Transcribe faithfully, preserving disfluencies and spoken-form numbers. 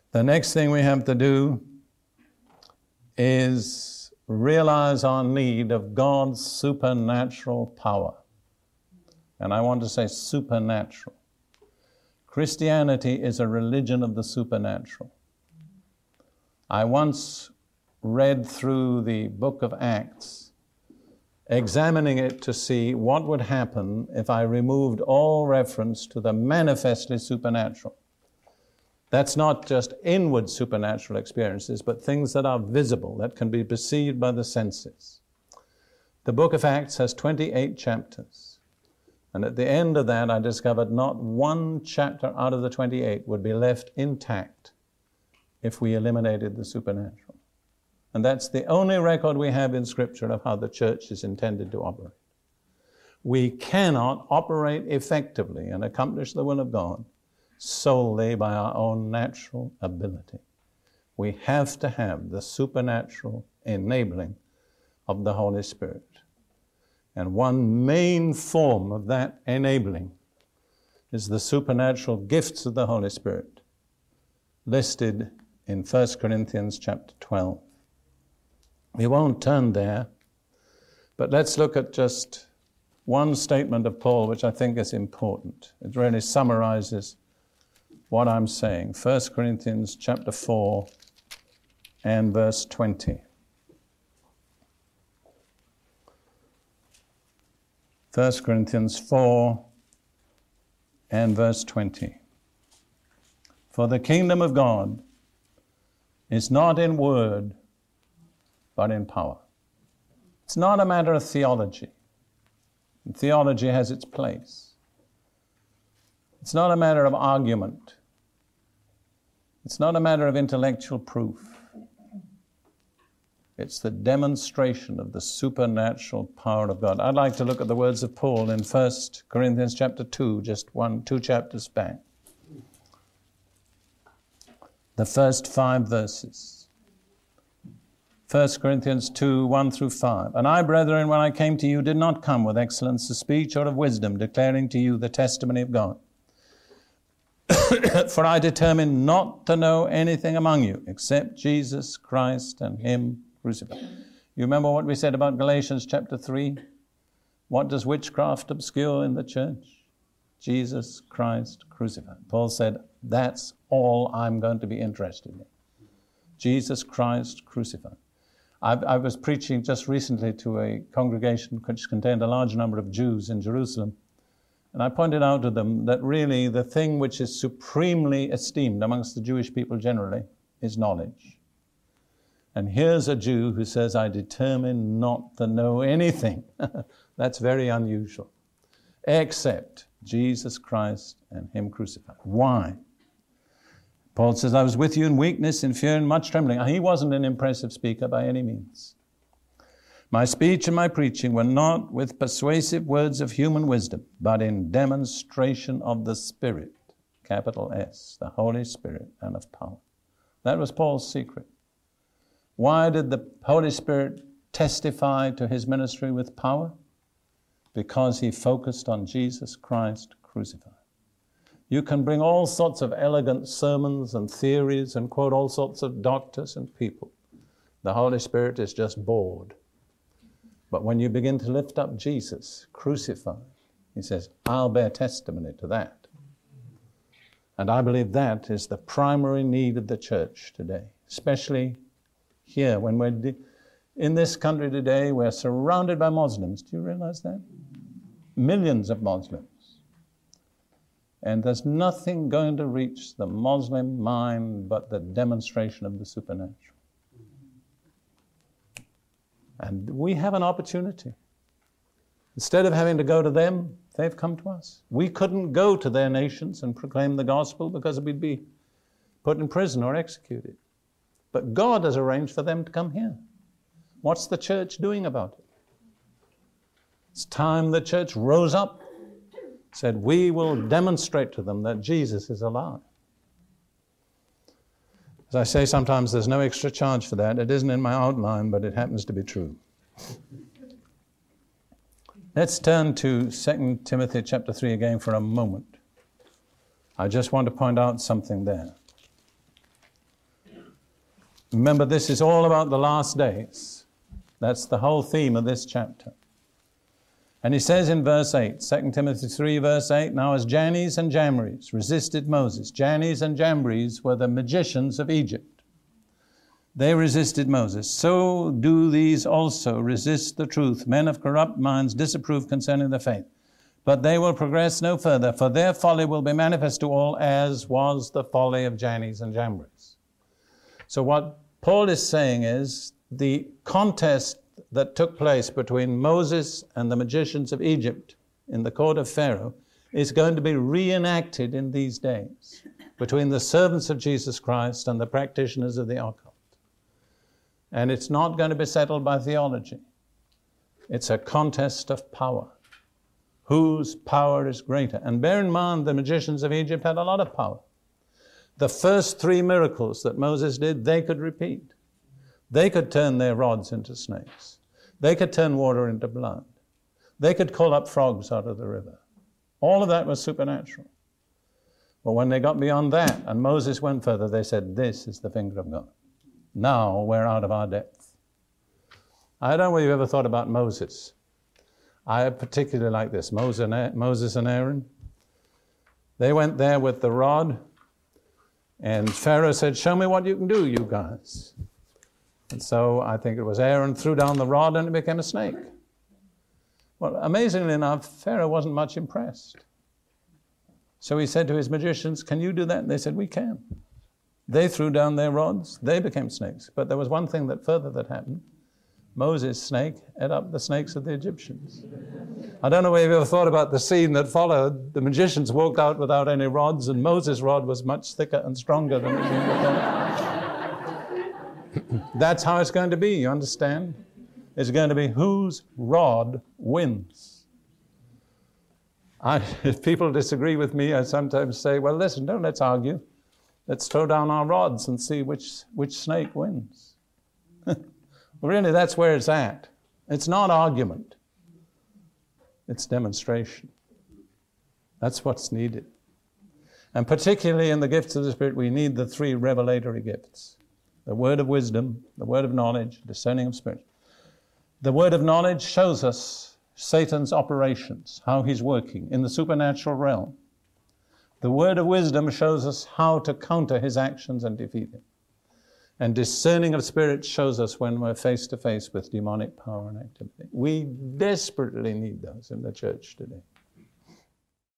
The next thing we have to do is realize our need of God's supernatural power. And I want to say supernatural. Christianity is a religion of the supernatural. I once read through the book of Acts, examining it to see what would happen if I removed all reference to the manifestly supernatural. That's not just inward supernatural experiences, but things that are visible, that can be perceived by the senses. The book of Acts has twenty-eight chapters. And at the end of that, I discovered not one chapter out of the twenty-eight would be left intact if we eliminated the supernatural. And that's the only record we have in Scripture of how the church is intended to operate. We cannot operate effectively and accomplish the will of God solely by our own natural ability. We have to have the supernatural enabling of the Holy Spirit. And one main form of that enabling is the supernatural gifts of the Holy Spirit, listed in First Corinthians chapter twelve. We won't turn there, but let's look at just one statement of Paul, which I think is important. It really summarizes what I'm saying. First Corinthians chapter four and verse twenty. First Corinthians four and verse twenty. For the kingdom of God is not in word, but in power. It's not a matter of theology. And theology has its place. It's not a matter of argument. It's not a matter of intellectual proof. It's the demonstration of the supernatural power of God. I'd like to look at the words of Paul in First Corinthians chapter two, just one, two chapters back. The first five verses. First Corinthians two, one through five. And I, brethren, when I came to you, did not come with excellence of speech or of wisdom, declaring to you the testimony of God. For I determined not to know anything among you except Jesus Christ and Him crucified. You remember what we said about Galatians chapter three? What does witchcraft obscure in the church? Jesus Christ crucified. Paul said, that's all I'm going to be interested in. Jesus Christ crucified. I, I was preaching just recently to a congregation which contained a large number of Jews in Jerusalem. And I pointed out to them that really the thing which is supremely esteemed amongst the Jewish people generally is knowledge. And here's a Jew who says, I determine not to know anything. That's very unusual. Except Jesus Christ and Him crucified. Why? Paul says, I was with you in weakness, in fear, and much trembling. He wasn't an impressive speaker by any means. My speech and my preaching were not with persuasive words of human wisdom, but in demonstration of the Spirit, capital S, the Holy Spirit, and of power. That was Paul's secret. Why did the Holy Spirit testify to his ministry with power? Because he focused on Jesus Christ crucified. You can bring all sorts of elegant sermons and theories and quote all sorts of doctors and people. The Holy Spirit is just bored. But when you begin to lift up Jesus crucified, He says, I'll bear testimony to that. And I believe that is the primary need of the church today, especially here when we're de- in this country today, we're surrounded by Muslims. Do you realize that? Millions of Muslims. And there's nothing going to reach the Muslim mind but the demonstration of the supernatural. And we have an opportunity. Instead of having to go to them, they've come to us. We couldn't go to their nations and proclaim the gospel because we'd be put in prison or executed. But God has arranged for them to come here. What's the church doing about it? It's time the church rose up, said, we will demonstrate to them that Jesus is alive. As I say, sometimes there's no extra charge for that. It isn't in my outline, but it happens to be true. Let's turn to Second Timothy chapter three again for a moment. I just want to point out something there. Remember, this is all about the last days. That's the whole theme of this chapter. And he says in verse eight, Second Timothy three, verse eight, now as Jannes and Jambres resisted Moses. Jannes and Jambres were the magicians of Egypt. They resisted Moses. So do these also resist the truth. Men of corrupt minds disapprove concerning the faith. But they will progress no further, for their folly will be manifest to all, as was the folly of Jannes and Jambres. So what Paul is saying is the contest that took place between Moses and the magicians of Egypt in the court of Pharaoh is going to be reenacted in these days between the servants of Jesus Christ and the practitioners of the occult. And it's not going to be settled by theology. It's a contest of power. Whose power is greater? And bear in mind, the magicians of Egypt had a lot of power. The first three miracles that Moses did, they could repeat. They could turn their rods into snakes. They could turn water into blood. They could call up frogs out of the river. All of that was supernatural. But when they got beyond that, and Moses went further, they said, this is the finger of God. Now we're out of our depth. I don't know whether you've ever thought about Moses. I particularly like this. Moses and Aaron. They went there with the rod, and Pharaoh said, show me what you can do, you guys. And so I think it was Aaron threw down the rod and it became a snake. Well, amazingly enough, Pharaoh wasn't much impressed. So he said to his magicians, can you do that? And they said, we can. They threw down their rods, they became snakes. But there was one thing that further that happened. Moses' snake ate up the snakes of the Egyptians. I don't know if you've ever thought about the scene that followed. The magicians walked out without any rods, and Moses' rod was much thicker and stronger than it was. That's how it's going to be, you understand? It's going to be whose rod wins. I, if people disagree with me, I sometimes say, well, listen, don't let's argue. Let's throw down our rods and see which, which snake wins. Really, that's where it's at. It's not argument. It's demonstration. That's what's needed. And particularly in the gifts of the Spirit, we need the three revelatory gifts. The word of wisdom, the word of knowledge, discerning of spirit. The word of knowledge shows us Satan's operations, how he's working in the supernatural realm. The word of wisdom shows us how to counter his actions and defeat him. And discerning of spirit shows us when we're face to face with demonic power and activity. We desperately need those in the church today.